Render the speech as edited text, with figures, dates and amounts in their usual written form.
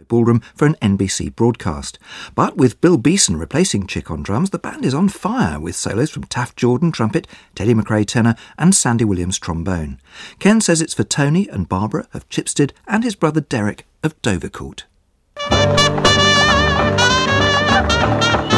Ballroom for an NBC broadcast. But with Bill Beeson replacing Chick on drums, the band is on fire with solos from Taft Jordan trumpet, Teddy McRae tenor and Sandy Williams trombone. Ken says it's for Tony and Barbara of Chipstead and his brother Derek of Dovercourt.